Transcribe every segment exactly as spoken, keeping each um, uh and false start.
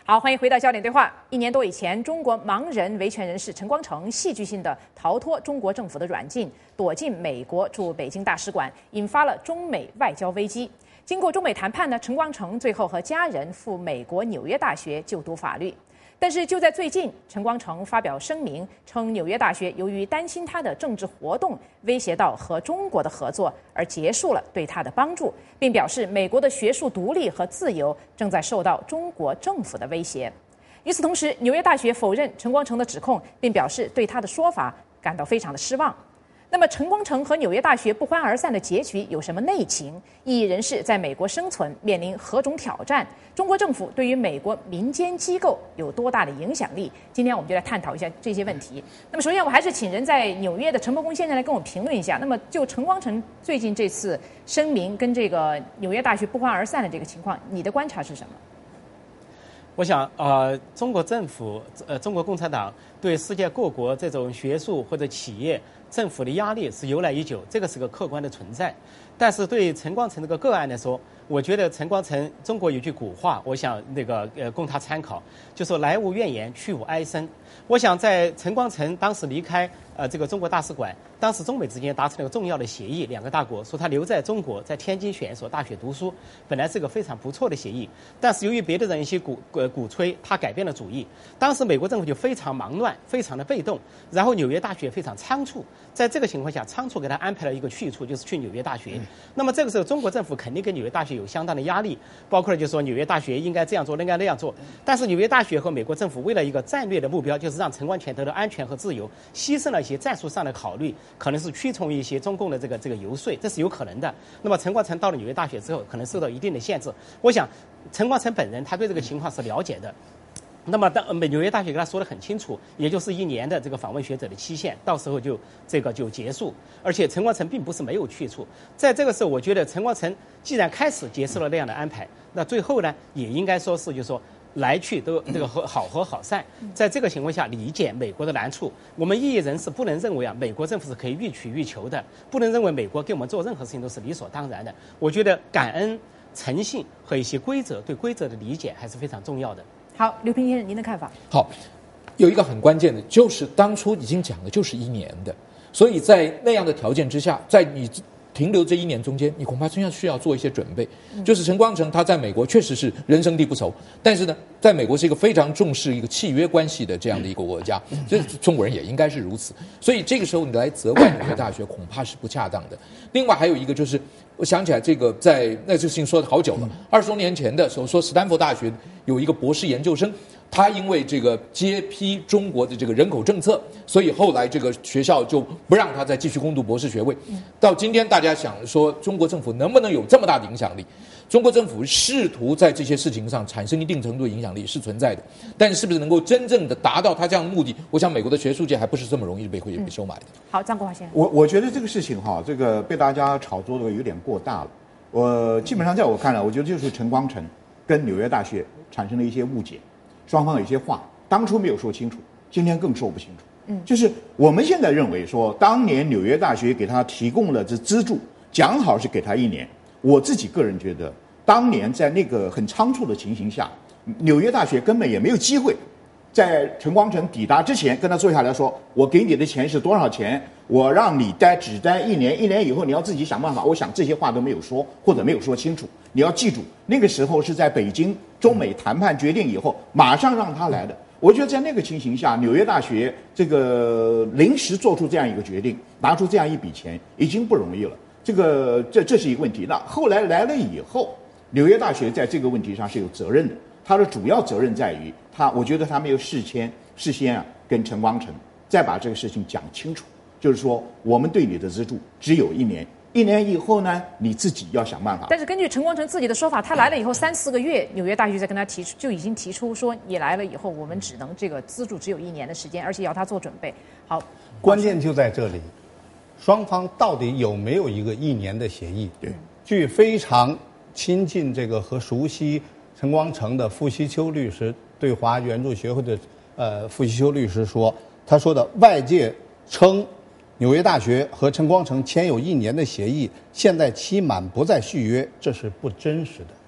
好，欢迎回到焦点对话。一年多以前，中国盲人维权人士陈光诚戏剧性地逃脱中国政府的软禁，躲进美国驻北京大使馆，引发了中美外交危机。经过中美谈判呢，陈光诚最后和家人赴美国纽约大学就读法律。但是就在最近，陈光诚发表声明称，纽约大学由于担心他的政治活动威胁到和中国的合作，而结束了对他的帮助，并表示美国的学术独立和自由正在受到中国政府的威胁。与此同时，纽约大学否认陈光诚的指控，并表示对他的说法感到非常的失望。那么，陈光诚和纽约大学不欢而散的结局有什么内情？异议人士在美国生存面临何种挑战？中国政府对于美国民间机构有多大的影响力？今天我们就来探讨一下这些问题。那么，首先我还是请人在纽约的陈伯公先生来跟我评论一下。那么，就陈光诚最近这次声明跟这个纽约大学不欢而散的这个情况，你的观察是什么？ 我想，呃，中国政府，呃，中国共产党对世界各国这种学术或者企业、政府的压力是由来已久，这个是个客观的存在。但是对于陈光诚这个个案来说，我觉得陈光诚，中国有句古话，我想那个呃供他参考，就说来无怨言，去无哀声。我想在陈光诚当时离开呃这个中国大使馆，当时中美之间达成了个重要的协议，两个大国说他留在中国，在天津选一所大学读书，本来是个非常不错的协议。但是由于别的人一些鼓呃鼓吹，他改变了主意。当时美国政府就非常忙乱，非常的被动，然后纽约大学非常仓促，在这个情况下，仓促给他安排了一个去处，就是去纽约大学。嗯、那么这个时候，中国政府肯定跟纽约大学有相当的压力，包括了就是说纽约大学应该这样做，应该那样做。但是纽约大学和美国政府为了一个战略的目标，就是让陈光诚得到安全和自由，牺牲了一些战术上的考虑，可能是屈从一些中共的这个这个游说，这是有可能的。那么陈光诚到了纽约大学之后，可能受到一定的限制。我想陈光诚本人他对这个情况是了解的。那么当纽约大学跟他说得很清楚，也就是一年的这个访问学者的期限，到时候就这个就结束。而且陈光诚并不是没有去处，在这个时候，我觉得陈光诚既然开始接受了那样的安排，那最后呢，也应该说是就是说来去都这个和好合好散。在这个情况下，理解美国的难处，我们异议人士不能认为啊，美国政府是可以予取予求的，不能认为美国给我们做任何事情都是理所当然的。我觉得感恩、诚信和一些规则，对规则的理解还是非常重要的。 好，刘平先生，您的看法？ 好，有一个很关键的，就是当初已经讲的就是一年的，所以在那样的条件之下，在你停留这一年中间，你恐怕真要需要做一些准备。就是陈光诚他在美国确实是人生地不熟，但是呢，在美国是一个非常重视一个契约关系的这样的一个国家，这中国人也应该是如此。所以这个时候你来责怪纽约大学，恐怕是不恰当的。另外还有一个就是，我想起来这个在那这事情说了好久了，二十多年前的时候说斯坦福大学有一个博士研究生。他因为这个接批中国的这个人口政策，所以后来这个学校就不让他再继续攻读博士学位。到今天大家想说，中国政府能不能有这么大的影响力？中国政府试图在这些事情上产生一定程度的影响力是存在的，但是不是能够真正的达到他这样的目的？我想美国的学术界还不是这么容易被会被收买的。 嗯、好，张国华先生， 我我觉得这个事情哈，这个被大家炒作的有点过大了。我基本上在我看来，我觉得就是陈光诚跟纽约大学产生了一些误解。双方有些话当初没有说清楚，今天更说不清楚。嗯，就是我们现在认为说，当年纽约大学给他提供了这资助，讲好是给他一年。我自己个人觉得，当年在那个很仓促的情形下，纽约大学根本也没有机会，在陈光诚抵达之前跟他坐下来说，我给你的钱是多少钱，我让你待只待一年，一年以后你要自己想办法。我想这些话都没有说，或者没有说清楚。你要记住，那个时候是在北京中美谈判决定以后，马上让他来的。我觉得在那个情形下，纽约大学这个临时做出这样一个决定，拿出这样一笔钱，已经不容易了。这个这这是一个问题。那后来来了以后，纽约大学在这个问题上是有责任的。他的主要责任在于他，我觉得他没有事先事先啊跟陈光诚再把这个事情讲清楚，就是说我们对你的资助只有一年。一年以后呢，你自己要想办法。 但是根据陈光诚自己的说法，他来了以后三四个月，纽约大学在跟他提出，就已经提出说，你来了以后，我们只能这个资助只有一年的时间，而且要他做准备。好， 关键就在这里，双方到底有没有一个一年的协议？ 对， 据非常亲近这个和熟悉陈光诚的傅西秋律师对华援助协会的呃傅西秋律师说，他说的外界称。纽约大学和陈光诚签有一年的协议，现在期满不再续约，这是不真实的。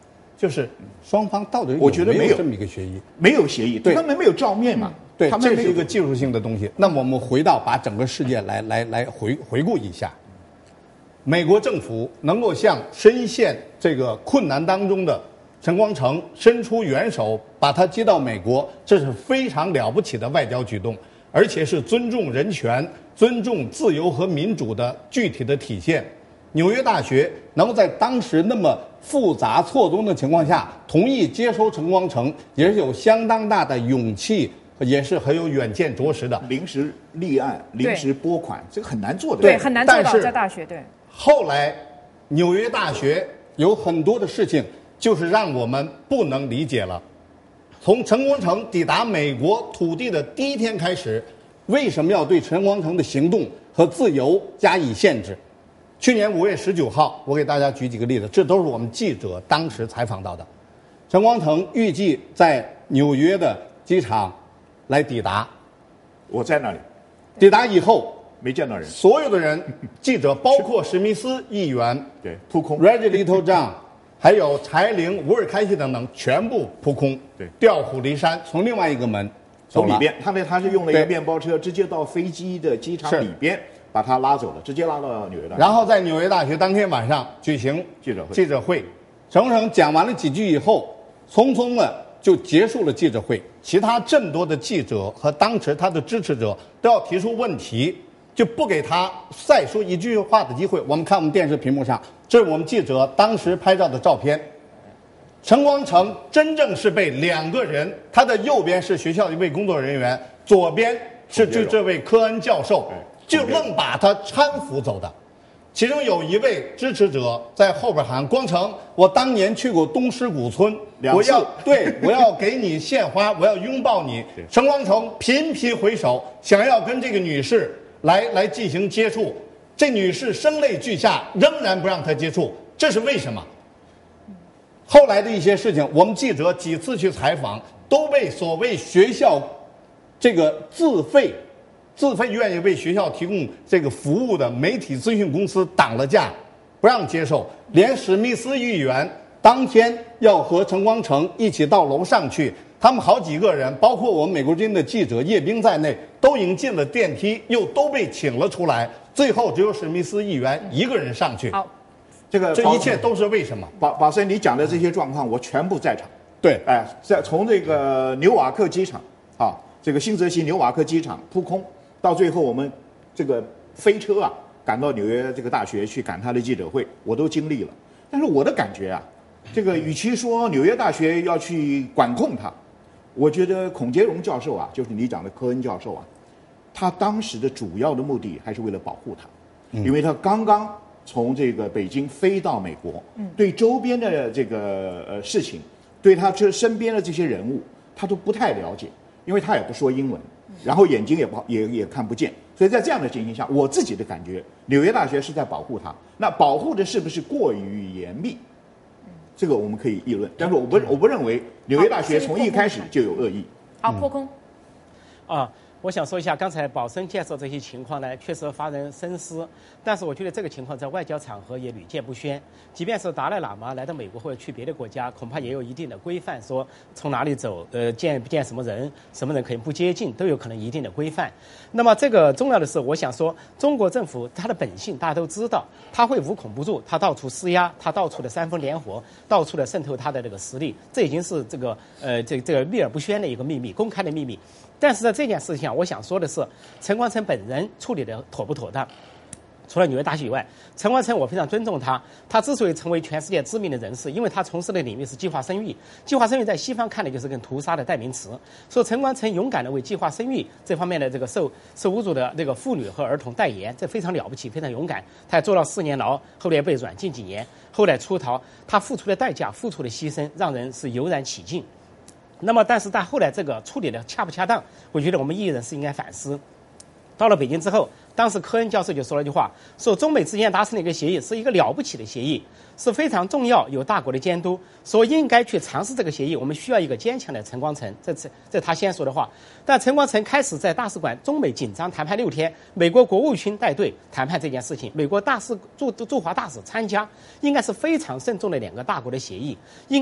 就是双方到底我觉得没有没这么一个协议， 没有协议， 对他们没有照面嘛， 对， 他们没有这是一个技术性的东西。那么我们回到把整个事件来来来回回顾一下，美国政府能够向深陷这个困难当中的陈光诚伸出援手，把他接到美国，这是非常了不起的外交举动，而且是尊重人权、尊重自由和民主的具体的体现。纽约大学能够在当时那么复杂错综的情况下同意接收陈光诚，也是有相当大的勇气，也是很有远见卓识的。 临时立案、临时拨款，这个很难做的。 对，很难做到但是在大学。对， 后来纽约大学有很多的事情，就是让我们不能理解了。从陈光诚抵达美国土地的第一天开始，为什么要对陈光诚的行动和自由加以限制？去年五月十九号，我给大家举几个例子，这都是我们记者当时采访到的。陈光诚预计在纽约的机场来抵达， 我在那里， 抵达以后没见到人， 所有的人，记者包括史密斯议员， 对，扑空 Reggie Littlejohn， 还有柴玲、吴尔开西等等，全部扑空， 对， 调虎离山，从另外一个门走了。 从里边，他那他是用了一个对面包车，直接到飞机的机场是里边把他拉走了，直接拉到纽约大学。 然后在纽约大学当天晚上举行记者会记者会，陈光诚讲完了几句以后，匆匆的就结束了记者会。其他众多的记者和当时他的支持者都要提出问题，就不给他再说一句话的机会。我们看我们电视屏幕上，这是我们记者当时拍照的照片。陈光诚真正是被两个人，他的右边是学校的一位工作人员，左边是就这位科恩教授，就愣把他搀扶走的。其中有一位支持者在后边喊：“光诚，我当年去过东狮谷村， 两次我要对我要给你献花，我要拥抱你。”陈光诚频频回首，想要跟这个女士来来进行接触，这女士声泪俱下，仍然不让他接触，这是为什么？后来的一些事情，我们记者几次去采访，都被所谓学校这个自费。自费愿意为学校提供这个服务的媒体资讯公司挡了架，不让接受。连史密斯议员当天要和陈光诚一起到楼上去，他们好几个人，包括我们美国之音的记者叶冰在内，都已经进了电梯，又都被请了出来。最后只有史密斯议员一个人上去。 好， 这个这一切都是为什么？ 宝宝森，你讲的这些状况，我全部在场。 对， 哎，在从这个纽瓦克机场啊，这个新泽西纽瓦克机场扑空。到最后，我们这个飞车啊，赶到纽约这个大学去赶他的记者会，我都经历了。但是我的感觉啊，这个与其说纽约大学要去管控他，我觉得孔杰荣教授啊，就是你讲的科恩教授啊，他当时的主要的目的还是为了保护他，因为他刚刚从这个北京飞到美国，对周边的这个呃事情，对他这身边的这些人物，他都不太了解，因为他也不说英文。然后眼睛也不好，也也看不见，所以在这样的情形下，我自己的感觉，纽约大学是在保护他。那保护的是不是过于严密？这个我们可以议论，但是我不我不认为纽约大学从一开始就有恶意。 好，破空。 啊，我想说一下，刚才宝生介绍这些情况呢，确实发人深思。但是我觉得这个情况在外交场合也屡见不鲜。即便是达赖喇嘛来到美国或者去别的国家，恐怕也有一定的规范，说从哪里走，呃，见不见什么人，什么人可以不接近，都有可能一定的规范。那么这个重要的是，我想说，中国政府它的本性大家都知道，它会无孔不入，它到处施压，它到处的煽风点火，到处的渗透它的这个实力，这已经是这个呃这这个秘而不宣的一个秘密，公开的秘密。但是在这件事情上，我想说的是，陈光诚本人处理的妥不妥当？除了纽约大学以外，陈光诚我非常尊重他。他之所以成为全世界知名的人士，因为他从事的领域是计划生育。计划生育在西方看的就是跟屠杀的代名词。所以陈光诚勇敢地为计划生育这方面的这个受受侮辱的这个妇女和儿童代言，这非常了不起，非常勇敢。他也坐了四年牢，后来被软禁几年，后来出逃。他付出的代价、付出的牺牲，让人是油然起敬。那么，但是在后来这个处理的恰不恰当，我觉得我们艺人是应该反思。到了北京之后，当时科恩教授就说了一句话，说中美之间达成的一个协议是一个了不起的协议，是非常重要，有大国的监督，说应该去尝试这个协议。我们需要一个坚强的陈光诚，这是这是他先说的话。但陈光诚开始在大使馆中美紧张谈判六天，美国国务卿带队谈判这件事情，美国大使驻驻华大使参加，应该是非常慎重的两个大国的协议，应该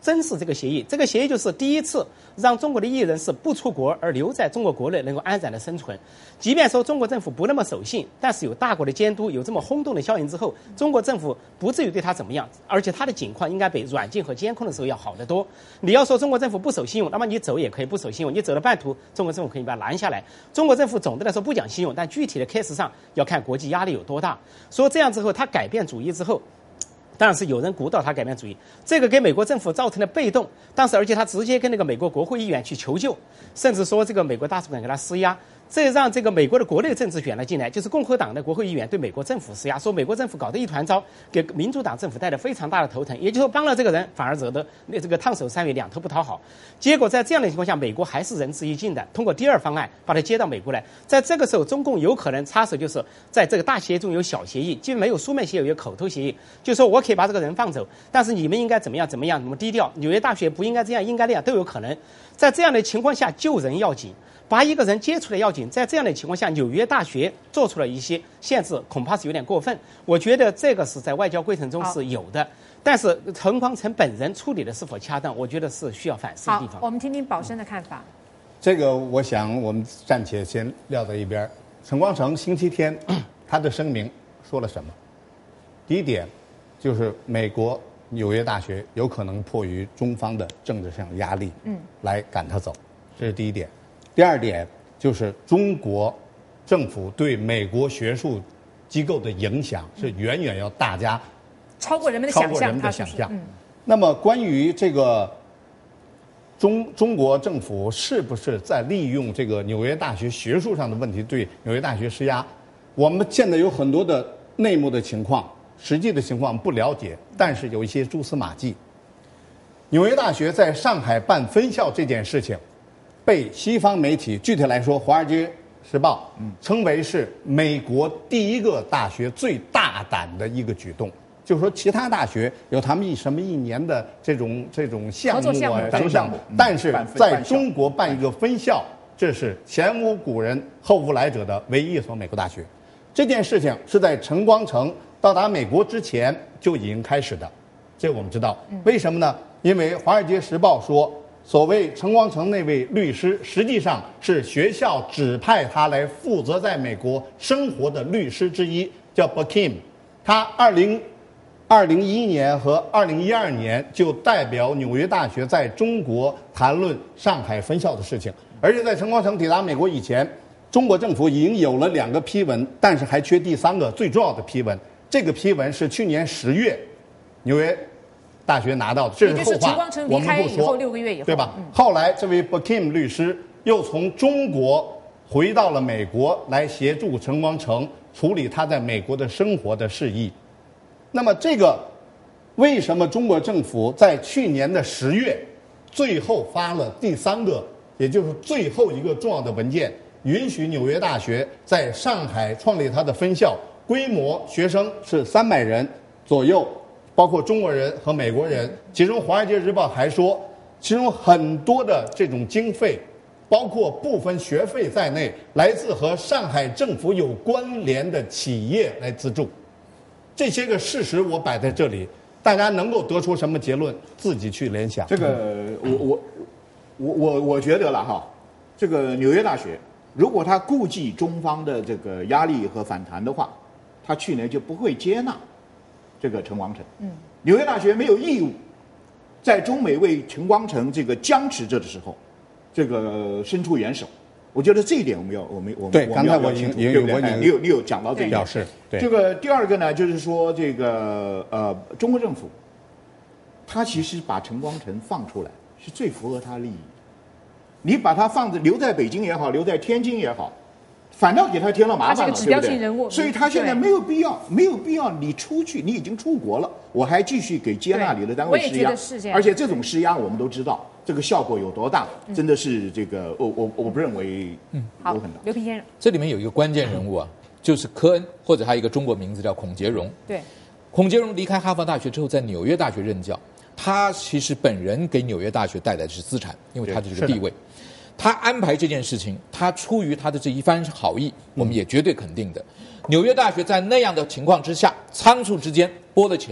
珍视这个协议。这个协议就是第一次让中国的异议人士不出国而留在中国国内能够安然的生存。即便说中国政府不那么守信，但是有大国的监督，有这么轰动的效应之后，中国政府不至于对他怎么样，而且他的境况应该比软禁和监控的时候要好得多。你要说中国政府不守信用，那么你走也可以不守信用，你走了半途，中国政府可以把它拦下来。中国政府总的来说不讲信用，但具体的 case 上要看国际压力有多大。说这样之后，他改变主意之后，当然是有人鼓捣他改变主意，这个给美国政府造成了被动。当时而且他直接跟那个美国国会议员去求救，甚至说这个美国大使馆给他施压，这让这个美国的国内政治卷了进来，就是共和党的国会议员对美国政府施压，说美国政府搞得一团糟，给民主党政府带来非常大的头疼，也就是说帮了这个人，反而惹得那这个烫手山芋，两头不讨好。结果在这样的情况下，美国还是仁至义尽的，通过第二方案把他接到美国来。在这个时候，中共有可能插手，就是在这个大协议中有小协议，既没有书面协议，有口头协议，就说我可以把这个人放走，但是你们应该怎么样怎么样，怎么低调，纽约大学不应该这样，应该那样，都有可能。在这样的情况下，救人要紧，把一个人接出来要紧。在这样的情况下，纽约大学做出了一些限制，恐怕是有点过分。我觉得这个是在外交规程中是有的，但是陈光诚本人处理的是否恰当，我觉得是需要反思的地方。 好，我们听听宝生的看法。 这个我想我们暂且先撂在一边。陈光诚星期天他的声明说了什么？第一点就是美国纽约大学有可能迫于中方的政治上压力，嗯，来赶他走，这是第一点。第二点就是中国政府对美国学术机构的影响是远远要大家超过人们的想象， 超过人们的想象。 嗯、 那么关于这个中中国政府是不是在利用这个纽约大学学术上的问题对纽约大学施压，我们现在有很多的内幕的情况，实际的情况不了解，但是有一些蛛丝马迹。纽约大学在上海办分校这件事情，被西方媒体，具体来说，《华尔街时报》称为是美国第一个大学最大胆的一个举动。就是说，其他大学有他们一什么一年的这种这种项目啊等等，但是在中国办一个分校，这是前无古人后无来者的唯一一所美国大学。这件事情是在陈光诚到达美国之前就已经开始的，这我们知道。为什么呢？因为《华尔街时报》说，所谓陈光诚那位律师，实际上是学校指派他来负责在美国生活的律师之一，叫 Bakim。他二零二零一一年和二零一二年就代表纽约大学在中国谈论上海分校的事情。而且在陈光诚抵达美国以前，中国政府已经有了两个批文，但是还缺第三个最重要的批文。这个批文是去年十月纽约大学拿到的，这是后话，我们不说。 六个月以后， 对吧？嗯、后来这位 Bakim 律师又从中国回到了美国，来协助陈光诚处理他在美国的生活的事宜。那么这个为什么中国政府在去年的十月最后发了第三个，也就是最后一个重要的文件，允许纽约大学在上海创立它的分校，规模学生是三百人左右，包括中国人和美国人。其中《华尔街日报》还说，其中很多的这种经费，包括部分学费在内，来自和上海政府有关联的企业来资助。这些个事实我摆在这里，大家能够得出什么结论，自己去联想。 这个我我我我我觉得了哈，这个纽约大学如果他顾忌中方的这个压力和反弹的话，他去年就不会接纳这个陈光诚。嗯，纽约大学没有义务在中美为陈光诚这个僵持着的时候，这个伸出援手。我觉得这一点我们要，我们我们对，刚才我已经对不对？你有你有讲到这一点。 是。对。 这个第二个呢，就是说这个呃，中国政府，他其实把陈光诚放出来是最符合他利益。你把他放着留在北京也好，留在天津也好，反倒给他添了麻烦了， 指标性人物， 所以他现在没有必要，没有必要你出去，你已经出国了，我还继续给接纳你的单位施压，而且这种施压我们都知道。这个效果有多大？真的是这个，我我我不认为嗯有很大。 刘平先生， 这里面有一个关键人物啊，就是科恩，或者还有一个中国名字叫孔杰荣。 对， 孔杰荣离开哈佛大学之后，在纽约大学任教。他其实本人给纽约大学带来的是资产，因为他的这个地位。他安排这件事情，他出于他的这一番好意，我们也绝对肯定的。纽约大学在那样的情况之下，仓促之间拨了钱。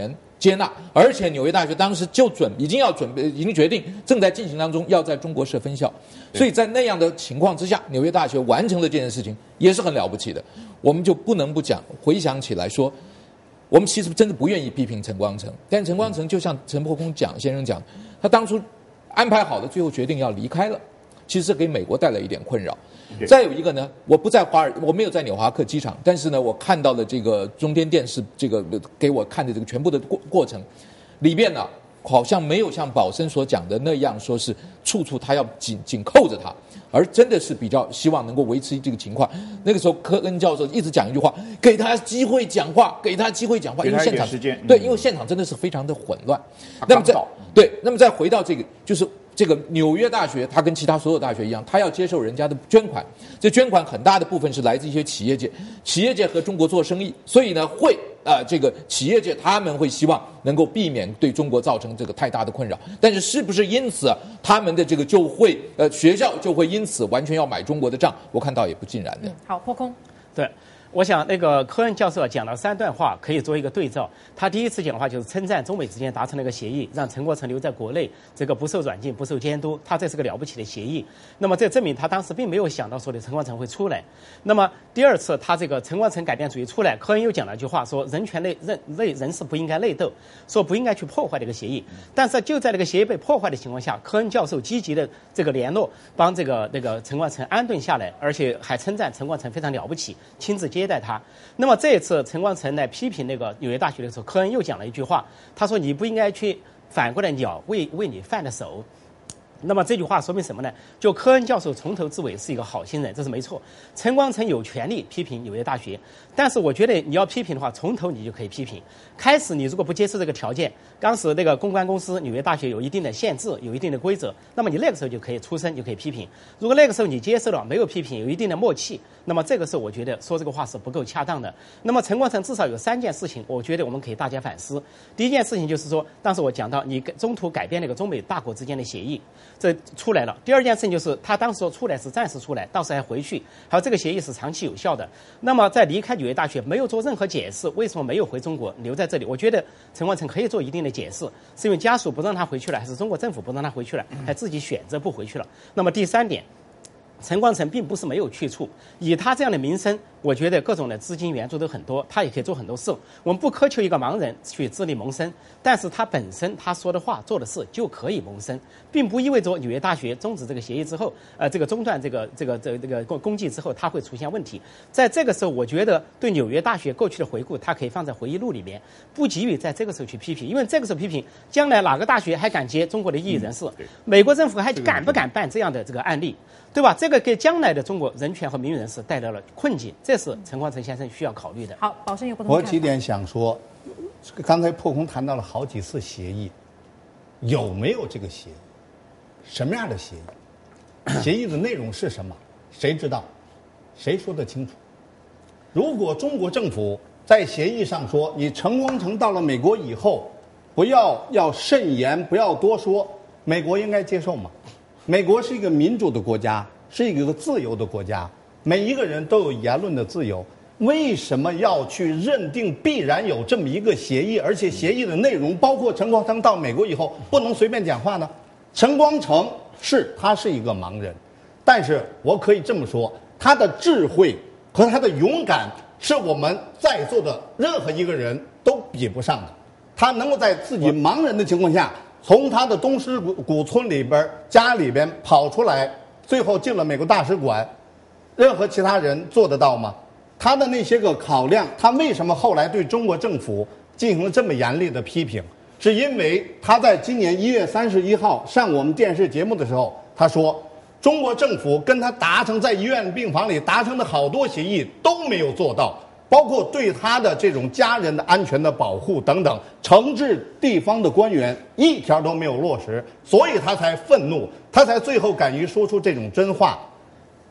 接纳，而且纽约大学当时就准已经要准备，已经决定正在进行当中要在中国设分校，所以在那样的情况之下，纽约大学完成了这件事情也是很了不起的。我们就不能不讲，回想起来说，我们其实真的不愿意批评陈光诚，但陈光诚就像陈破空讲先生讲，他当初安排好的，最后决定要离开了，其实给美国带来一点困扰。再有一个呢，我不在华尔，我没有在纽华克机场，但是呢，我看到了这个中天电视这个给我看的这个全部的过过程，里边呢好像没有像宝生所讲的那样，说是处处他要紧紧扣着他，而真的是比较希望能够维持这个情况。那个时候，科恩教授一直讲一句话：给他机会讲话，给他机会讲话，因为现场时间、嗯、 对，因为现场真的是非常的混乱。那么再对，那么再回到这个，就是这个纽约大学，它跟其他所有大学一样，它要接受人家的捐款，这捐款很大的部分是来自一些企业界，企业界和中国做生意，所以呢会。啊、呃，这个企业界他们会希望能够避免对中国造成这个太大的困扰，但是是不是因此、啊、他们的这个就会呃学校就会因此完全要买中国的账？我看到也不尽然的。 嗯、好，破空。 对。我想那个科恩教授讲了三段话，可以做一个对照。他第一次讲的话就是称赞中美之间达成了一个协议，让陈国成留在国内，这个不受软禁、不受监督，他这是个了不起的协议。那么这证明他当时并没有想到说的陈光诚会出来。那么第二次他这个陈光诚改变主义出来，科恩又讲了一句话，说人权内人内人士不应该内斗，说不应该去破坏这个协议。但是就在这个协议被破坏的情况下，科恩教授积极的这个联络，帮这个那个陈光诚安顿下来，而且还称赞陈光诚非常了不起，亲自接待他。那么这一次陈光诚来批评那个纽约大学的时候，科恩又讲了一句话，他说你不应该去反过来鸟为为你犯的手。那么这句话说明什么呢？就科恩教授从头至尾是一个好心人，这是没错。陈光诚有权利批评纽约大学，但是我觉得你要批评的话，从头你就可以批评。开始你如果不接受这个条件，当时那个公关公司纽约大学有一定的限制，有一定的规则，那么你那个时候就可以出声，就可以批评。如果那个时候你接受了，没有批评，有一定的默契，那么这个时候我觉得说这个话是不够恰当的。那么陈光诚至少有三件事情，我觉得我们可以大家反思。第一件事情就是说，当时我讲到你中途改变那个中美大国之间的协议。这出来了。第二件事情就是他当时说出来是暂时出来，到时还回去，还有这个协议是长期有效的。那么在离开纽约大学没有做任何解释，为什么没有回中国留在这里？我觉得陈光诚可以做一定的解释，是因为家属不让他回去了，还是中国政府不让他回去了，还自己选择不回去了？那么第三点，陈光诚并不是没有去处，以他这样的名声，我觉得各种的资金援助都很多，他也可以做很多事。我们不苛求一个盲人去自力谋生，但是他本身他说的话做的事就可以谋生，并不意味着纽约大学终止这个协议之后，呃，这个中断这个这个这个这个公公祭之后，它会出现问题。在这个时候，我觉得对纽约大学过去的回顾，它可以放在回忆录里面，不急于在这个时候去批评，因为这个时候批评，将来哪个大学还敢接中国的异议人士？嗯、美国政府还敢不敢办这样的这个案例？对吧？这个给将来的中国人权和民主人士带来了困境，这是陈光诚先生需要考虑的。 好，宝生有不同的看法。 我几点想说，刚才破空谈到了好几次协议，有没有这个协议？什么样的协议？协议的内容是什么？谁知道？谁说得清楚？如果中国政府在协议上说，你陈光诚到了美国以后，不要要慎言，不要多说，美国应该接受吗？美国是一个民主的国家，是一个自由的国家，每一个人都有言论的自由。为什么要去认定必然有这么一个协议，而且协议的内容包括陈光诚到美国以后不能随便讲话呢？陈光诚是他是一个盲人，但是我可以这么说，他的智慧和他的勇敢是我们在座的任何一个人都比不上的。他能够在自己盲人的情况下，从他的东石古古村里边家里边跑出来，最后进了美国大使馆，任何其他人做得到吗？他的那些个考量，他为什么后来对中国政府进行了这么严厉的批评？是因为他在今年一月三十一号上我们电视节目的时候，他说中国政府跟他达成在医院病房里达成的好多协议都没有做到，包括对他的这种家人的安全的保护等等，惩治地方的官员一条都没有落实，所以他才愤怒，他才最后敢于说出这种真话。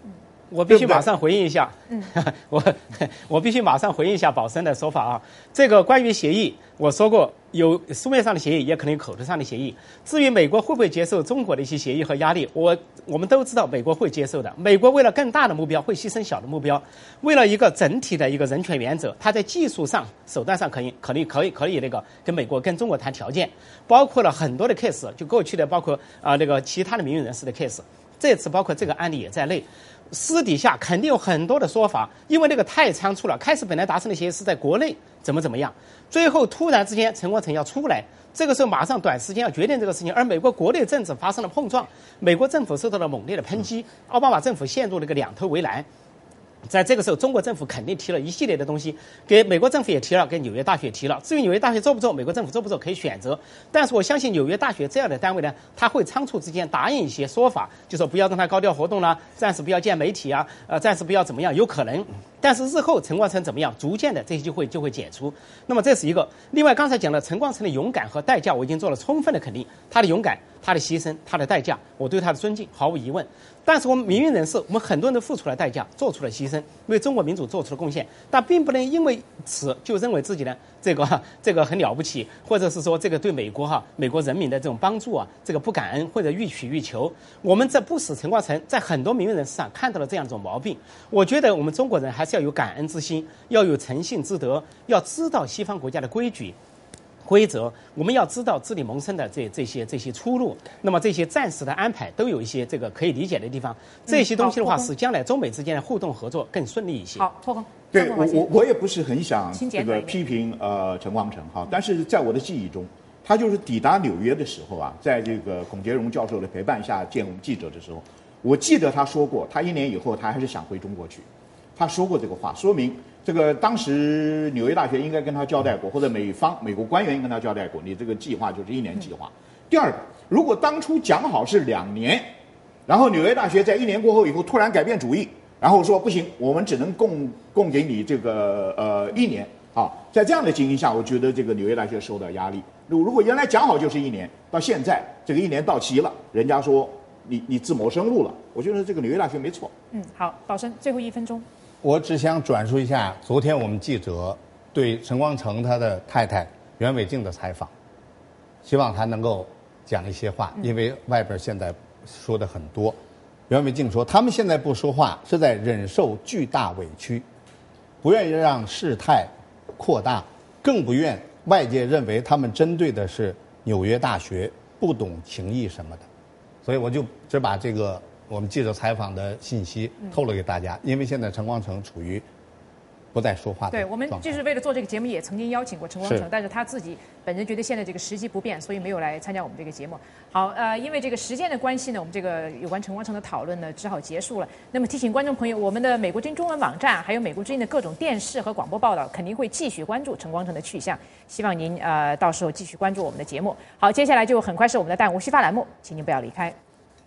我必须马上回应一下，嗯，我我必须马上回应一下宝生的说法啊。这个关于协议，我说过有书面上的协议，也可能有口头上的协议。至于美国会不会接受中国的一些协议和压力，我我们都知道美国会接受的。美国为了更大的目标，会牺牲小的目标。为了一个整体的一个人权原则，它在技术上、手段上可以、可以、可以、可以那个跟美国、跟中国谈条件，包括了很多的 case， 就过去的包括啊、呃、那个其他的民运人士的 case， 这次包括这个案例也在内。私底下肯定有很多的说法，因为那个太仓促了。开始本来达成的协议是在国内怎么怎么样，最后突然之间陈光诚要出来，这个时候马上短时间要决定这个事情，而美国国内政治发生了碰撞，美国政府受到了猛烈的抨击，奥巴马政府陷入了一个两头为难。在这个时候，中国政府肯定提了一系列的东西，给美国政府也提了，给纽约大学也提了。至于纽约大学做不做，美国政府做不做可以选择。但是我相信纽约大学这样的单位呢，他会仓促之间答应一些说法，就说不要让他高调活动啦，暂时不要见媒体啊，呃，暂时不要怎么样，有可能。但是日后陈光诚怎么样，逐渐的这些就会就会解除。那么这是一个。另外刚才讲的陈光诚的勇敢和代价，我已经做了充分的肯定，他的勇敢、他的牺牲、他的代价，我对他的尊敬毫无疑问。但是我们民运人士，我们很多人都付出了代价，做出了牺牲，为中国民主做出了贡献，但并不能因为此就认为自己呢这个这个很了不起，或者是说这个对美国哈美国人民的这种帮助啊，这个不感恩或者欲取欲求。我们这不使陈光诚在很多民运人士上看到了这样一种毛病。我觉得我们中国人还是要有感恩之心，要有诚信之德，要知道西方国家的规矩。规则，我们要知道自力谋生的这这些这些出路，那么这些暂时的安排都有一些这个可以理解的地方。这些东西的话，使将来中美之间的互动合作更顺利一些。 好，拓空。 对我我我也不是很想这个清简短一点批评呃陈光诚哈，但是在我的记忆中，他就是抵达纽约的时候啊，在这个孔杰荣教授的陪伴下见我们记者的时候，我记得他说过，他一年以后他还是想回中国去，他说过这个话，说明这个当时纽约大学应该跟他交代过，或者美方美国官员跟他交代过，你这个计划就是一年计划。第二个，如果当初讲好是两年，然后纽约大学在一年过后以后突然改变主意，然后说不行，我们只能供供给你这个呃一年啊，在这样的情形下，我觉得这个纽约大学受到压力。如如果原来讲好就是一年，到现在这个一年到期了，人家说你你自谋生路了，我觉得这个纽约大学没错。 嗯，好，宝生，最后一分钟。 我只想转述一下昨天我们记者对陈光诚他的太太袁伟静的采访，希望他能够讲一些话，因为外边现在说的很多。袁伟静说，他们现在不说话是在忍受巨大委屈，不愿意让事态扩大，更不愿外界认为他们针对的是纽约大学不懂情义什么的。所以我就只把这个我们记者采访的信息透露给大家，因为现在陈光诚处于不再说话的对，我们状态就是为了做这个节目，也曾经邀请过陈光诚是， 但是他自己本人觉得现在这个时机不便，所以没有来参加我们这个节目。好，呃，因为这个时间的关系呢，我们这个有关陈光诚的讨论呢，只好结束了。那么提醒观众朋友，我们的美国之音中文网站，还有美国之音的各种电视和广播报道，肯定会继续关注陈光诚的去向。希望您呃到时候继续关注我们的节目。好，接下来就很快是我们的弹无虚发栏目，请您不要离开。